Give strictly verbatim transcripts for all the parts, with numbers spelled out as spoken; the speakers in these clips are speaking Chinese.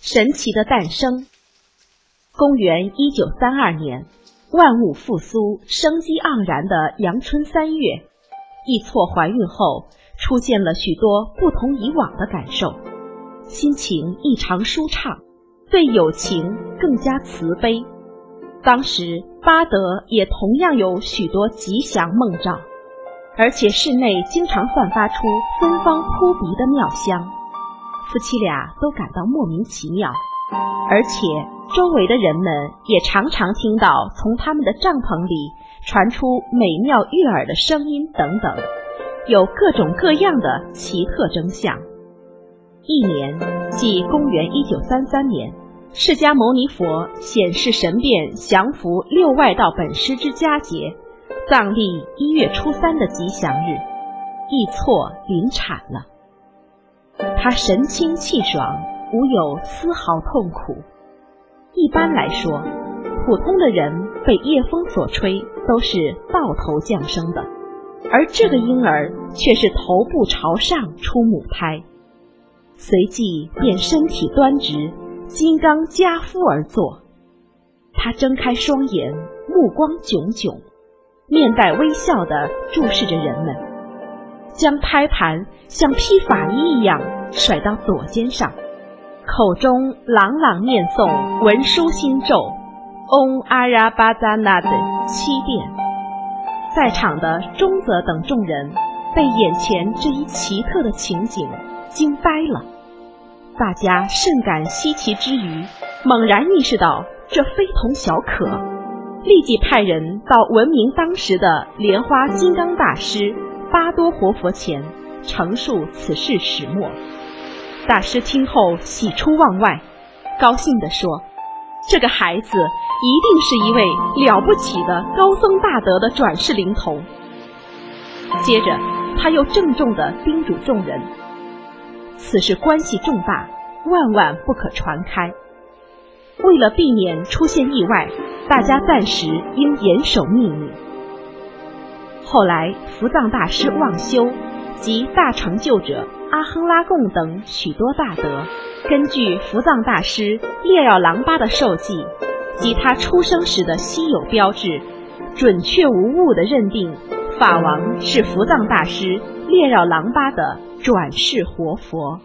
神奇的诞生。公元一九三二年，万物复苏、生机盎然的阳春三月，一错怀孕后出现了许多不同以往的感受，心情异常舒畅，对友情更加慈悲。当时巴德也同样有许多吉祥梦兆，而且室内经常散发出芬芳扑鼻的妙香，夫妻俩都感到莫名其妙，而且周围的人们也常常听到从他们的帐篷里传出美妙悦耳的声音等等，有各种各样的奇特征象。一年，即公元一九三三年，释迦牟尼佛显示神变降伏六外道本师之佳节，藏历一月初三的吉祥日，一错临产了。他神清气爽，无有丝毫痛苦。一般来说，普通的人被夜风所吹都是倒头降生的，而这个婴儿却是头部朝上出母胎，随即便身体端直，金刚跏趺而坐。他睁开双眼，目光炯炯，面带微笑地注视着人们，将胎盘像披法衣一样甩到左肩上，口中朗朗念诵文殊心咒嗡阿拉巴扎那的七遍。在场的中泽等众人被眼前这一奇特的情景惊呆了，大家甚感稀奇之余，猛然意识到这非同小可，立即派人到闻名当时的莲花金刚大师巴多活佛前陈述此事始末。大师听后喜出望外，高兴地说，这个孩子一定是一位了不起的高僧大德的转世灵童。接着他又郑重地叮嘱众人，此事关系重大，万万不可传开。为了避免出现意外，大家暂时应严守秘密。后来伏藏大师望修及大成就者阿亨拉贡等许多大德，根据伏藏大师列绕郎巴的授记及他出生时的稀有标志，准确无误地认定法王是伏藏大师列绕郎巴的转世活佛。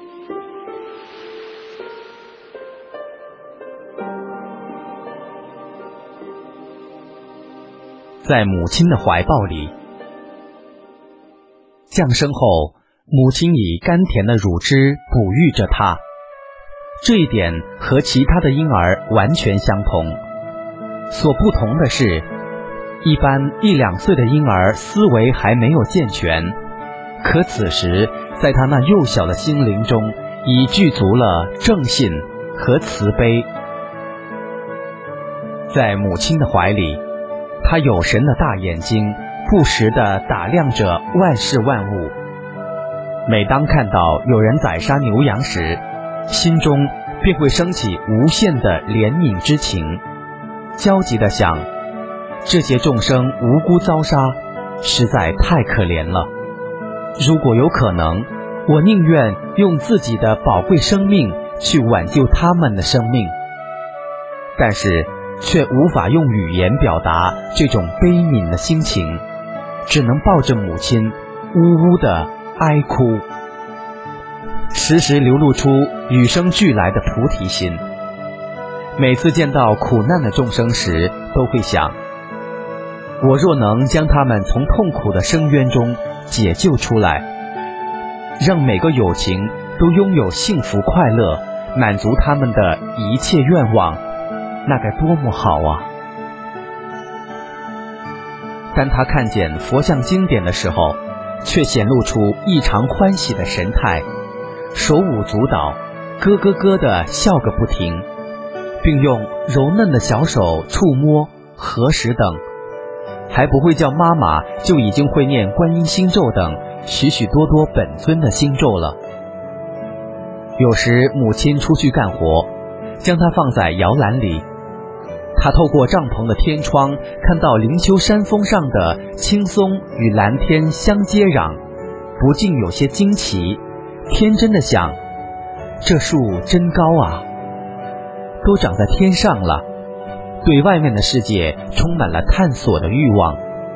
在母亲的怀抱里，降生后，母亲以甘甜的乳汁哺育着他，这一点和其他的婴儿完全相同。所不同的是，一般一两岁的婴儿思维还没有健全，可此时在他那幼小的心灵中已具足了正信和慈悲。在母亲的怀里，他有神的大眼睛不时地打量着万事万物，每当看到有人宰杀牛羊时，心中便会升起无限的怜悯之情，焦急地想，这些众生无辜遭杀，实在太可怜了。如果有可能，我宁愿用自己的宝贵生命去挽救他们的生命，但是却无法用语言表达这种悲悯的心情，只能抱着母亲呜呜地哀哭，时时流露出与生俱来的菩提心。每次见到苦难的众生时，都会想，我若能将他们从痛苦的深渊中解救出来，让每个有情都拥有幸福快乐，满足他们的一切愿望，那该多么好啊！当他看见佛像经典的时候，却显露出异常欢喜的神态，手舞足蹈，咯咯咯地笑个不停，并用柔嫩的小手触摸、合十等，还不会叫妈妈，就已经会念观音心咒等许许多多本尊的心咒了。有时母亲出去干活，将它放在摇篮里，他透过帐篷的天窗，看到灵丘山峰上的青松与蓝天相接壤，不禁有些惊奇，天真的想，这树真高啊！ 都长在天上了，对外面的世界充满了探索的欲望。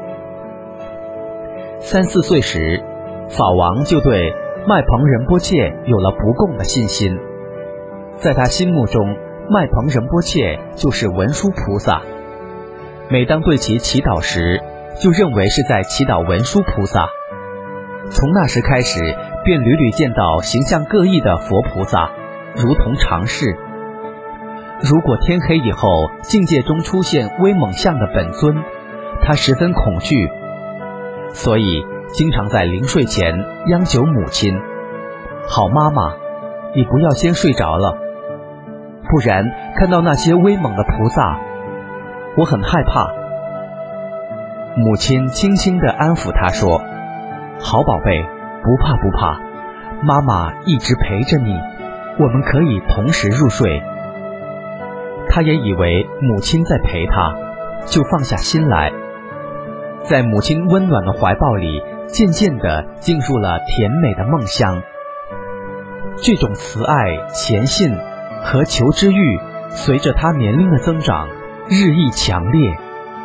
三四岁时，法王就对麦彭仁波切有了不共的信心。在他心目中，麦彭仁波切就是文殊菩萨，每当对其祈祷时，就认为是在祈祷文殊菩萨。从那时开始，便屡屡见到形象各异的佛菩萨，如同常事。如果天黑以后境界中出现威猛相的本尊，他十分恐惧，所以经常在临睡前央求母亲：好妈妈，你不要先睡着了，不然看到那些威猛的菩萨，我很害怕。母亲轻轻地安抚他说：好宝贝，不怕不怕，妈妈一直陪着你，我们可以同时入睡。他也以为母亲在陪他，就放下心来，在母亲温暖的怀抱里，渐渐地进入了甜美的梦乡。这种慈爱、虔信和求知欲，随着他年龄的增长，日益强烈。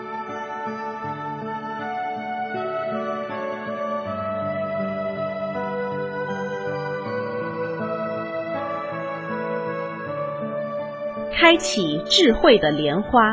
开启智慧的莲花。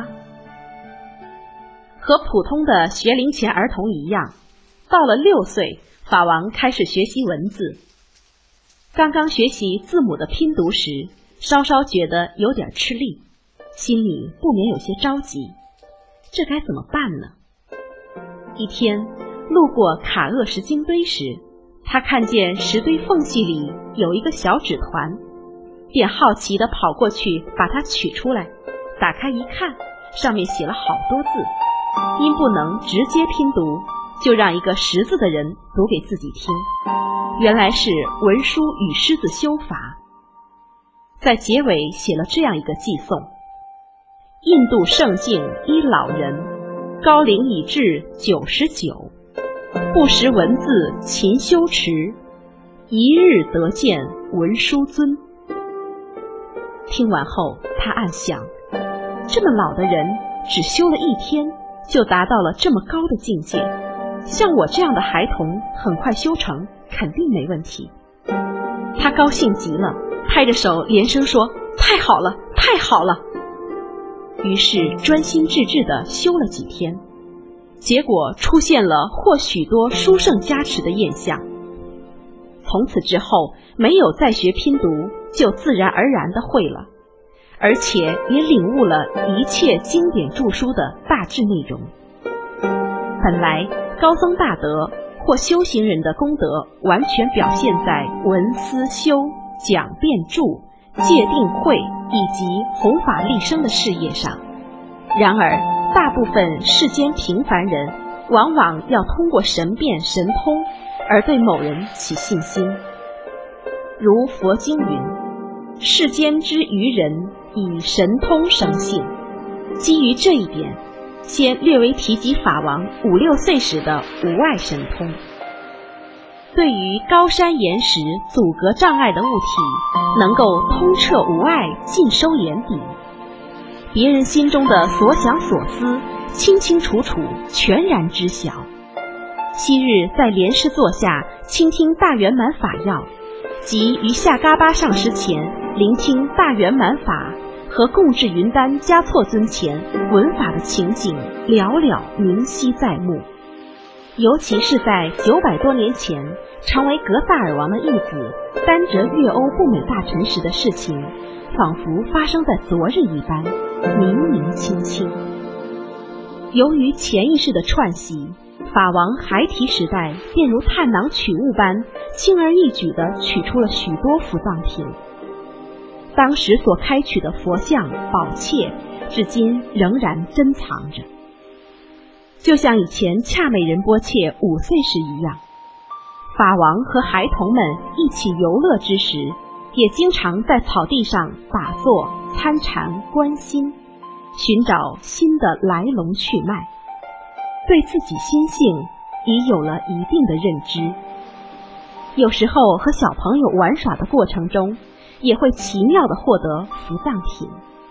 和普通的学龄前儿童一样，到了六岁，法王开始学习文字。刚刚学习字母的拼读时，稍稍觉得有点吃力，心里不免有些着急，这该怎么办呢？一天路过卡厄什经堆时，他看见石堆缝隙里有一个小纸团，便好奇地跑过去把它取出来，打开一看，上面写了好多字，因不能直接拼读，就让一个识字的人读给自己听。原来是文殊与狮子修法。在结尾写了这样一个寄颂：印度圣境一老人，高龄已至九十九，不识文字勤修持，一日得见文殊尊。听完后，他暗想，这么老的人只修了一天，就达到了这么高的境界，像我这样的孩童很快修成，肯定没问题。他高兴极了，拍着手连声说：太好了，太好了！于是专心致志地修了几天，结果出现了获许多殊胜加持的现象。从此之后，没有再学拼读，就自然而然地会了，而且也领悟了一切经典著书的大致内容。本来高僧大德或修行人的功德完全表现在闻思修、讲辩著、戒定慧以及弘法利生的事业上，然而大部分世间平凡人往往要通过神变神通而对某人起信心。如佛经云：世间之愚人以神通生信。基于这一点，先略微提及法王五六岁时的无碍神通。对于高山岩石阻隔障碍的物体，能够通彻无碍，尽收眼底。别人心中的所想所思，清清楚楚，全然知晓。昔日在莲师座下倾听大圆满法要，即于下嘎巴上师前聆听大圆满法和供至云丹嘉措尊前闻法的情景，寥寥明晰在目。尤其是在九百多年前常为格萨尔王的义子丹哲越欧不美大臣时的事情，仿佛发生在昨日一般，明明清清。由于潜意识的串习，法王孩提时代便如探囊取物般，轻而易举地取出了许多伏藏品。当时所开取的佛像、宝切，至今仍然珍藏着。就像以前恰美仁波切五岁时一样，法王和孩童们一起游乐之时，也经常在草地上打坐、参禅、观心，寻找新的来龙去脉，对自己心性已有了一定的认知。有时候和小朋友玩耍的过程中，也会奇妙地获得伏藏品。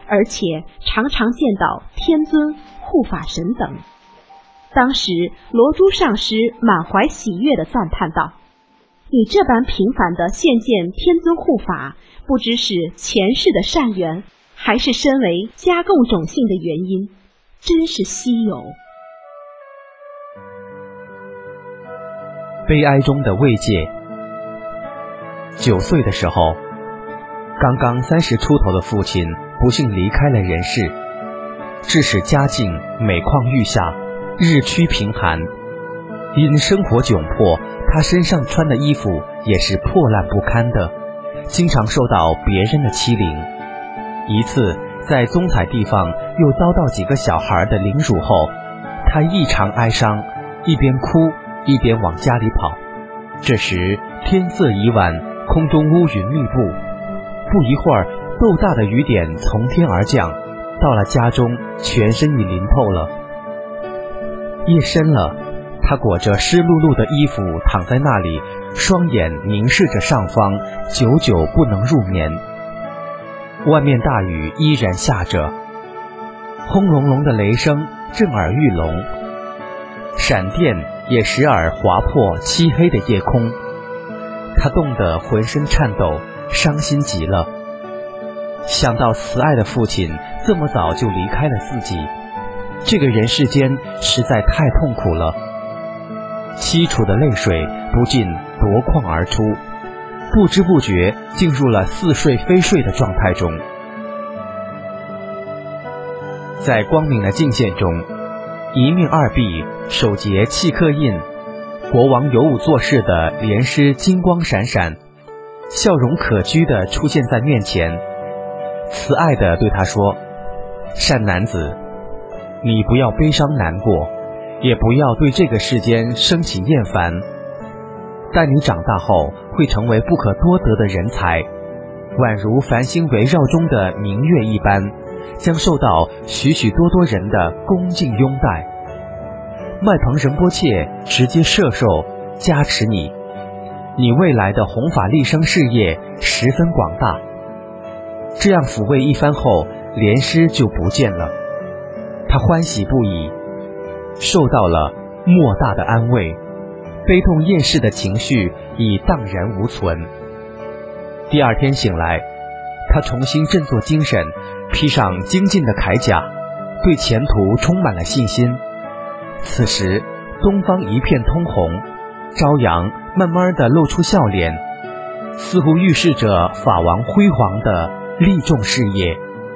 而且常常见到天尊、护法神等。当时罗珠上师满怀喜悦地赞叹道：“你这般频繁地现见天尊护法，不知是前世的善缘，还是身为加供种姓的原因，真是稀有。” 悲哀中的慰藉。九岁的时候，刚刚三十出头的父亲不幸离开了人世，致使家境每况愈下，日趋贫寒。因生活窘迫，他身上穿的衣服也是破烂不堪的，经常受到别人的欺凌。一次在宗彩地方又遭到几个小孩的凌辱后，他异常哀伤，一边哭一边往家里跑。这时天色已晚，空中乌云密布，不一会儿豆大的雨点从天而降，到了家中全身已淋透了。夜深了，他裹着湿漉漉的衣服躺在那里，双眼凝视着上方，久久不能入眠。外面大雨依然下着，轰隆隆的雷声震耳欲聋，闪电也时而划破漆黑的夜空。他冻得浑身颤抖，伤心极了。想到慈爱的父亲这么早就离开了自己，这个人世间实在太痛苦了。凄楚的泪水不禁夺眶而出，不知不觉进入了似睡非睡的状态中。在光明的镜线中，一面二臂手结契刻印，国王尤武做事的莲师金光闪闪，笑容可掬地出现在面前，慈爱地对他说：“善男子，你不要悲伤难过，也不要对这个世间生起厌烦。待你长大后，会成为不可多得的人才，宛如繁星围绕中的明月一般，将受到许许多多人的恭敬拥戴。麦彭仁波切直接摄受加持你，你未来的弘法利生事业十分广大。”这样抚慰一番后，莲师就不见了。他欢喜不已，受到了莫大的安慰，悲痛厌世的情绪已荡然无存。第二天醒来，他重新振作精神，披上精进的铠甲，对前途充满了信心。此时东方一片通红，朝阳慢慢地露出笑脸，似乎预示着法王辉煌的利众事业。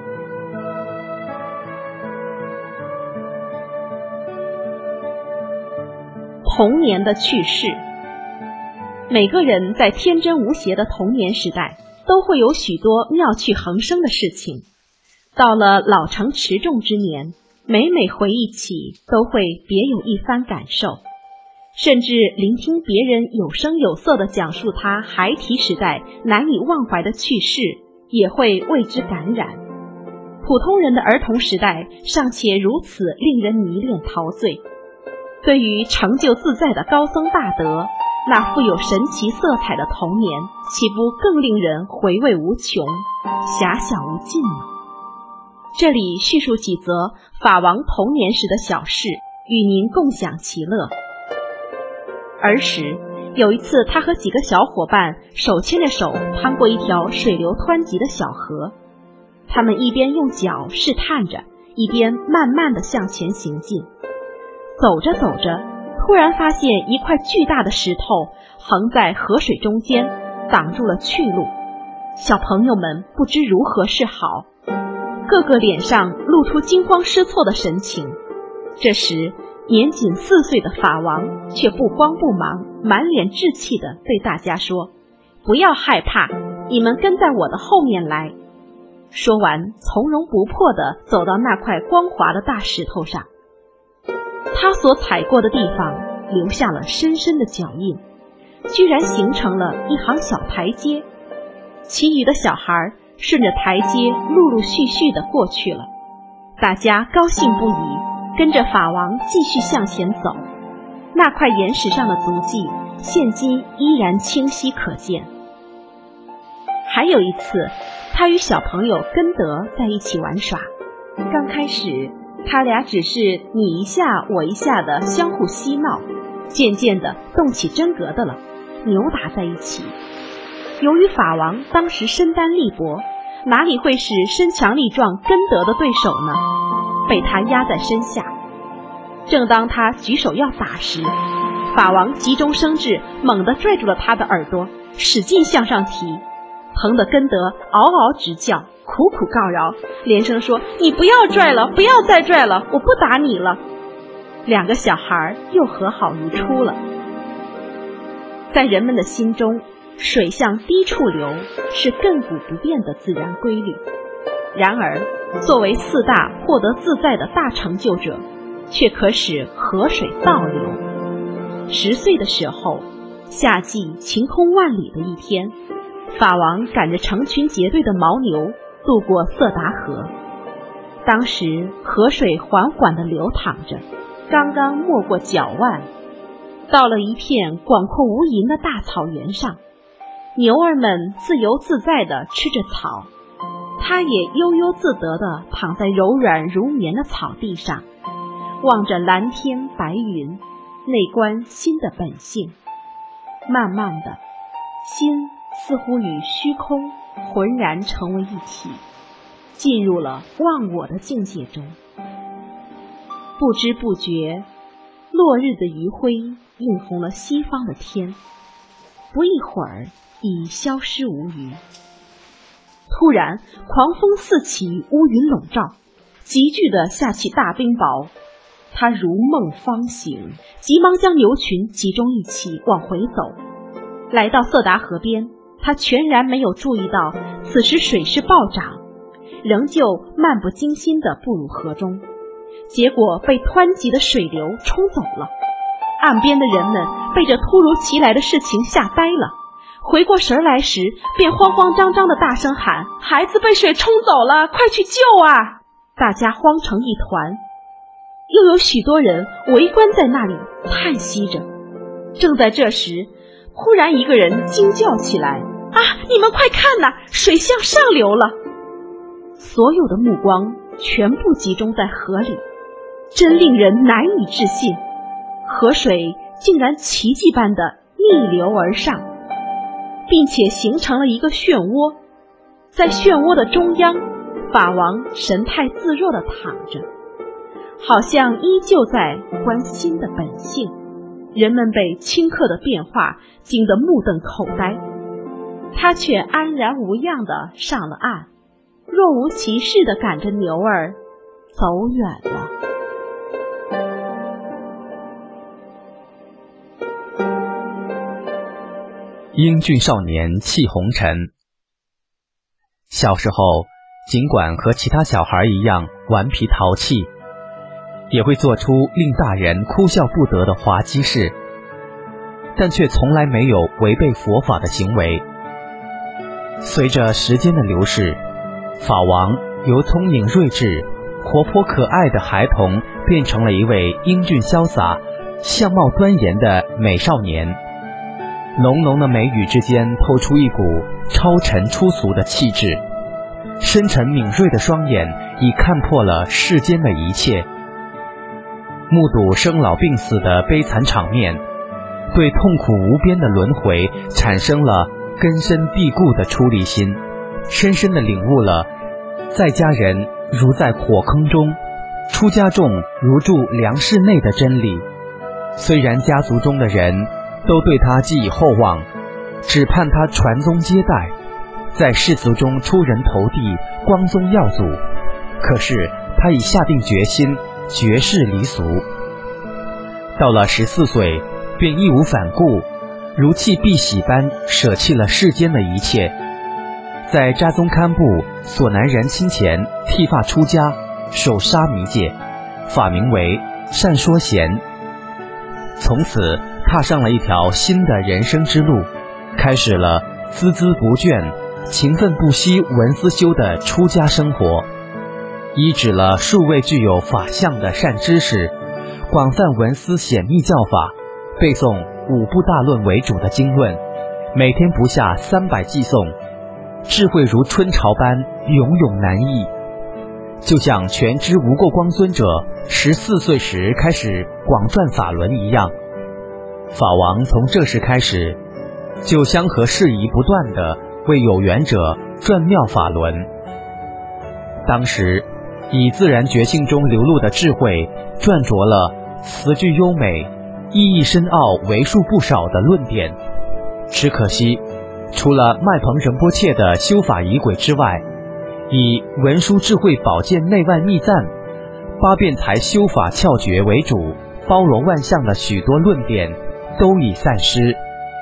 童年的趣事。每个人在天真无邪的童年时代，都会有许多妙趣横生的事情。到了老成持重之年，每每回忆起，都会别有一番感受。甚至聆听别人有声有色地讲述他孩提时代难以忘怀的趣事，也会为之感染。普通人的儿童时代尚且如此令人迷恋陶醉，对于成就自在的高僧大德，那富有神奇色彩的童年，岂不更令人回味无穷，遐想无尽吗？这里叙述几则法王童年时的小事，与您共享其乐。儿时有一次，他和几个小伙伴手牵着手趟过一条水流湍急的小河，他们一边用脚试探着，一边慢慢地向前行进。走着走着，突然发现一块巨大的石头横在河水中间，挡住了去路。小朋友们不知如何是好，个个脸上露出惊慌失措的神情。这时年仅四岁的法王却不慌不忙，满脸稚气地对大家说：“不要害怕，你们跟在我的后面来。”说完，从容不迫地走到那块光滑的大石头上。他所踩过的地方留下了深深的脚印，居然形成了一行小台阶。其余的小孩顺着台阶陆陆续续地过去了。大家高兴不已，跟着法王继续向前走。那块岩石上的足迹，现今依然清晰可见。 还有一次，他与小朋友根德在一起玩耍。刚开始，他俩只是你一下我一下的相互嬉闹，渐渐的动起真格的了，扭打在一起。由于法王当时身单力薄，哪里会是身强力壮根德的对手呢？被他压在身下。正当他举手要打时，法王急中生智，猛地拽住了他的耳朵，使劲向上提，疼得根德嗷嗷直叫，苦苦告饶，连声说：“你不要拽了，不要再拽了，我不打你了。”两个小孩又和好如初了。在人们的心中，水向低处流是亘古不变的自然规律。然而，作为四大获得自在的大成就者，却可使河水倒流。十岁的时候，夏季晴空万里的一天，法王赶着成群结队的牦牛渡过色达河。当时河水缓缓地流淌着，刚刚没过脚腕，到了一片广阔无垠的大草原上。牛儿们自由自在地吃着草，他也悠悠自得地躺在柔软如棉的草地上，望着蓝天白云，内观心的本性。慢慢的，心似乎与虚空浑然成为一体，进入了忘我的境界中。不知不觉，落日的余晖映红了西方的天，不一会儿已消失无余。突然，狂风四起，乌云笼罩，急剧地下起大冰雹。他如梦方醒，急忙将牛群集中一起往回走。来到色达河边，他全然没有注意到此时水势暴涨，仍旧漫不经心地步入河中，结果被湍急的水流冲走了。岸边的人们被这突如其来的事情吓呆了，回过神来时，便慌慌张张地大声喊：“孩子被水冲走了，快去救啊！”大家慌成一团，又有许多人围观在那里叹息着。正在这时，忽然一个人惊叫起来：“啊，你们快看哪，水向上流了！”所有的目光全部集中在河里，真令人难以置信，河水竟然奇迹般的逆流而上，并且形成了一个漩涡。在漩涡的中央，法王神态自若地躺着，好像依旧在观心的本性。人们被顷刻的变化惊得目瞪口呆，他却安然无恙地上了岸，若无其事地赶着牛儿走远了。 英俊少年气红尘。小时候，尽管和其他小孩一样顽皮淘气，也会做出令大人哭笑不得的滑稽事，但却从来没有违背佛法的行为。随着时间的流逝，法王由聪颖睿智、活泼可爱的孩童变成了一位英俊潇洒、相貌端严的美少年。浓浓的眉宇之间透出一股超尘出俗的气质，深沉敏锐的双眼已看破了世间的一切。目睹生老病死的悲惨场面，对痛苦无边的轮回产生了根深蒂固的出离心，深深地领悟了在家人如在火坑中，出家众如住粮室内的真理。虽然家族中的人都对他寄以厚望，只盼他传宗接代，在世俗中出人头地，光宗耀祖，可是他已下定决心绝世离俗。到了十四岁，便义无反顾，如弃碧玺般舍弃了世间的一切，在扎宗堪布索南仁亲前剃发出家，守沙弥戒，法名为善说贤。从此踏上了一条新的人生之路，开始了孜孜不倦、勤奋不息文思修的出家生活，依止了数位具有法相的善知识，广泛文思显密教法，背诵五部大论为主的经论，每天不下三百偈诵， 智慧如春潮般永永难抑。就像全知无垢光尊者十四岁时开始广转法轮一样，法王从这时开始就相和适宜不断地为有缘者转妙法轮。当时以自然觉性中流露的智慧撰着了词句优美、意义深奥、为数不少的论点。只可惜除了麦彭仁波切的修法仪轨之外，以文殊智慧宝鉴内外密赞、八辩才修法窍诀为主，包罗万象的许多论点都已散失。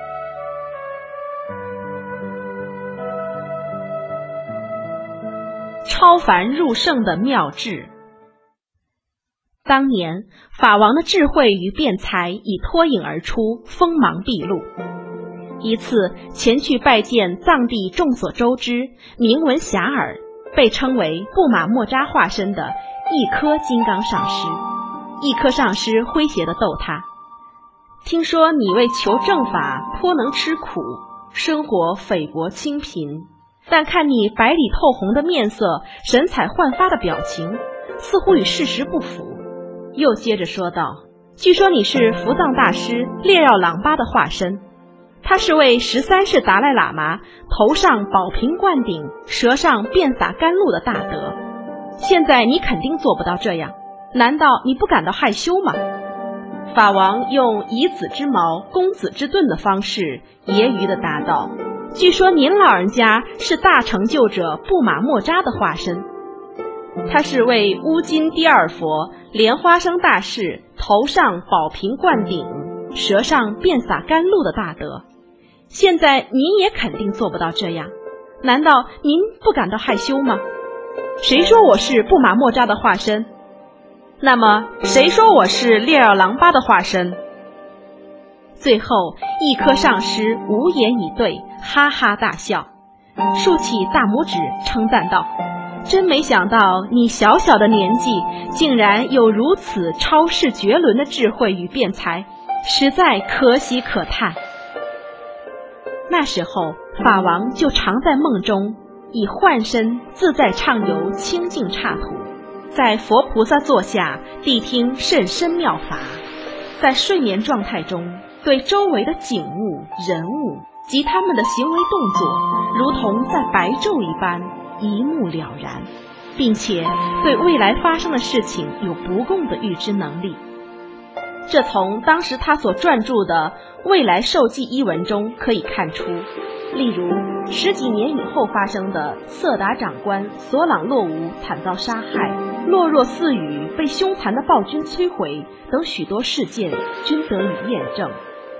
超凡入圣的妙智。当年法王的智慧与辩才已脱颖而出，锋芒毕露。一次前去拜见藏地众所周知、名闻遐迩、被称为布玛莫扎化身的一颗金刚上师。一颗上师诙谐地逗他：听说你为求正法颇能吃苦，生活菲薄清贫，但看你白里透红的面色，神采焕发的表情，似乎与事实不符。又接着说道：据说你是伏藏大师列绕朗巴的化身，他是为十三世达赖喇嘛头上宝瓶灌顶，舌上遍洒甘露的大德。现在你肯定做不到这样，难道你不感到害羞吗？法王用以子之矛攻子之盾的方式揶揄地答道：据说您老人家是大成就者布玛莫扎的化身，他是为乌金第二佛莲花生大士头上宝瓶灌顶，舌上遍洒甘露的大德。现在您也肯定做不到这样，难道您不感到害羞吗？谁说我是布玛莫扎的化身？那么谁说我是列绕朗巴的化身？最后一颗上师无言以对，哈哈大笑，竖起大拇指称赞道：真没想到你小小的年纪竟然有如此超世绝伦的智慧与辩才，实在可喜可叹。那时候法王就常在梦中以幻身自在畅游清净刹土，在佛菩萨座下谛听甚深妙法，在睡眠状态中对周围的景物、人物及他们的行为动作如同在白昼一般一目了然，并且对未来发生的事情有不共的预知能力。这从当时他所撰著的《未来授记》一文中可以看出。例如十几年以后发生的色达长官索朗洛吾惨遭杀害、洛若寺宇被凶残的暴君摧毁等许多事件均得以验证。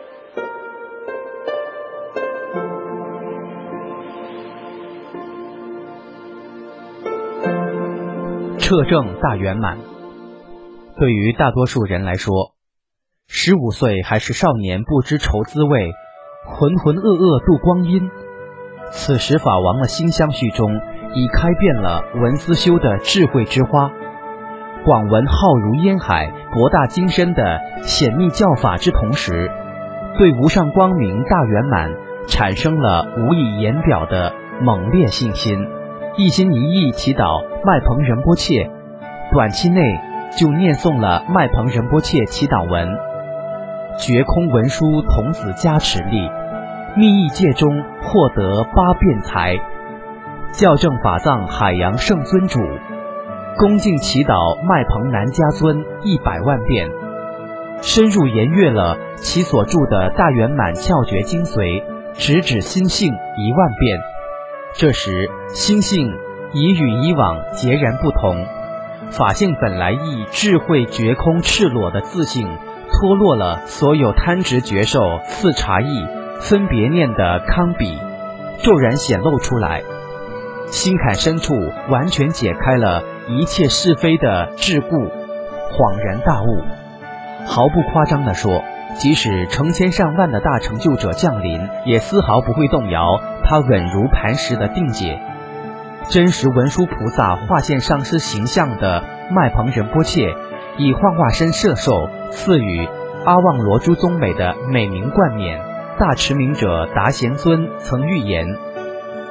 彻证大圆满。对于大多数人来说，十五岁还是少年，不知愁滋味，浑浑噩噩度光阴。此时法王的心相续中已开遍了文思修的智慧之花，广闻浩如烟海、博大精深的显密教法之同时，对无上光明大圆满产生了无以言表的猛烈信心，一心一意祈祷麦彭仁波切，短期内就念诵了麦彭仁波切祈祷文，觉空文殊童子加持力，密意界中获得八辩才，校正法藏海洋圣尊主，恭敬祈祷麦彭南迦尊一百万遍，深入研阅了其所著的大圆满窍诀精髓，直指心性一万遍。这时心性已与以往截然不同，法性本来亦智慧觉空赤裸的自性，脱落了所有贪执觉受四察意分别念的康比，骤然显露出来，心坎深处完全解开了一切是非的桎梏，恍然大悟。毫不夸张地说，即使成千上万的大成就者降临，也丝毫不会动摇他稳如磐石的定解。真实文殊菩萨化现上师形象的麦彭仁波切，以幻化身摄受赐予阿旺罗珠宗美的美名冠冕。大持明者达贤尊曾预言，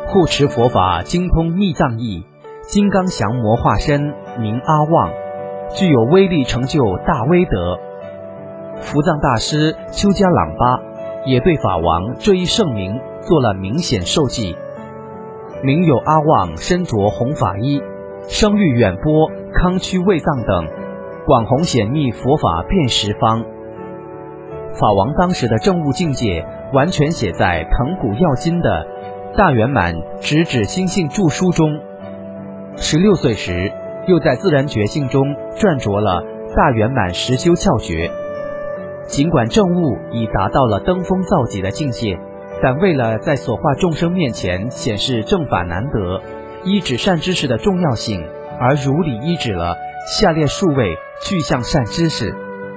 护持佛法精通密藏义，金刚降魔化身，名阿旺，具有威力成就大威德。伏藏大师丘迦朗巴也对法王这一盛名做了明显授记，名有阿旺身着红法衣，声誉远播康区卫藏等，广弘显密佛法遍十方。法王当时的政务境界完全写在腾古要今的大圆满直指心性著书中。十六岁时，又在自然觉性中撰着了大圆满实修窍诀。尽管政务已达到了登峰造极的境界，但为了在所化众生面前显示正法难得，依止善知识的重要性，而如理依止了下列数位具象善知识。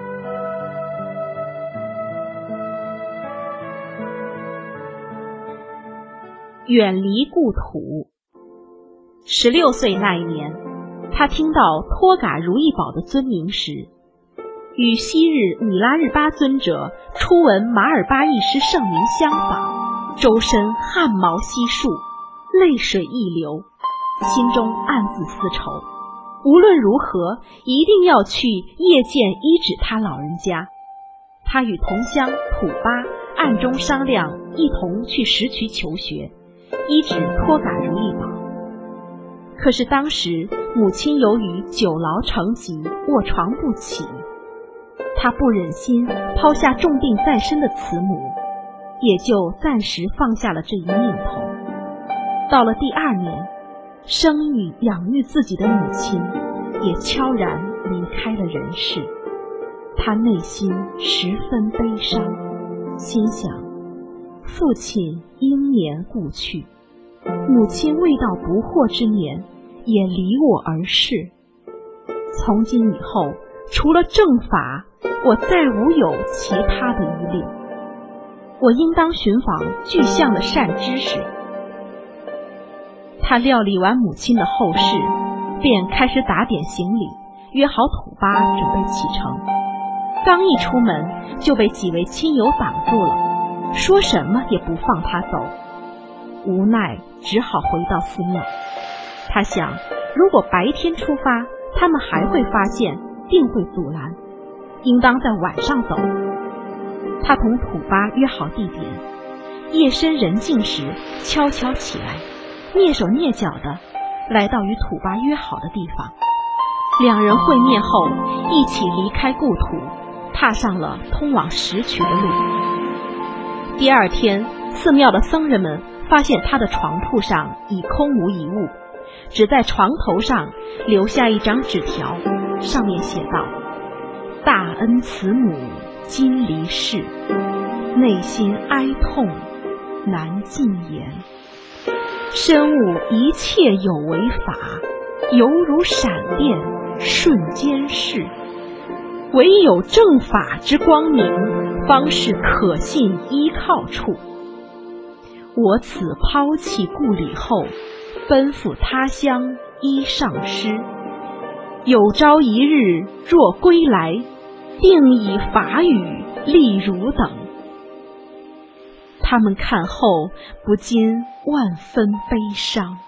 远离故土。十六岁那一年，他听到托嘎如意宝的尊名时，与昔日米拉日巴尊者初闻马尔巴一师圣名相仿，周身汗毛稀竖，泪水溢流，心中暗自丝绸，无论如何一定要去谒见医治他老人家。他与同乡土巴暗中商量，一同去石渠求学，医治托嘎如意宝。可是当时母亲由于久劳成疾，卧床不起，他不忍心抛下重病在身的慈母，也就暂时放下了这一念头。到了第二年，生育养育自己的母亲也悄然离开了人世。他内心十分悲伤，心想父亲英年故去，母亲未到不惑之年也离我而逝。从今以后，除了正法，我再无有其他的依恋。我应当寻访具象的善知识。他料理完母亲的后事，便开始打点行李，约好土巴准备启程。刚一出门，就被几位亲友挡住了，说什么也不放他走。无奈只好回到寺庙。他想，如果白天出发，他们还会发现，定会阻拦，应当在晚上走。他同土巴约好地点，夜深人静时悄悄起来，蹑手蹑脚的来到与土巴约好的地方。两人会面后，一起离开故土，踏上了通往石渠的路。第二天，寺庙的僧人们发现他的床铺上已空无一物，只在床头上留下一张纸条，上面写道：大恩慈母今离世，内心哀痛难尽言。深悟一切有为法，犹如闪电瞬间逝。唯有正法之光明，方是可信依靠处。我此抛弃故里后，奔赴他乡依上师。有朝一日若归来，定以法语立汝等。他们看后不禁万分悲伤。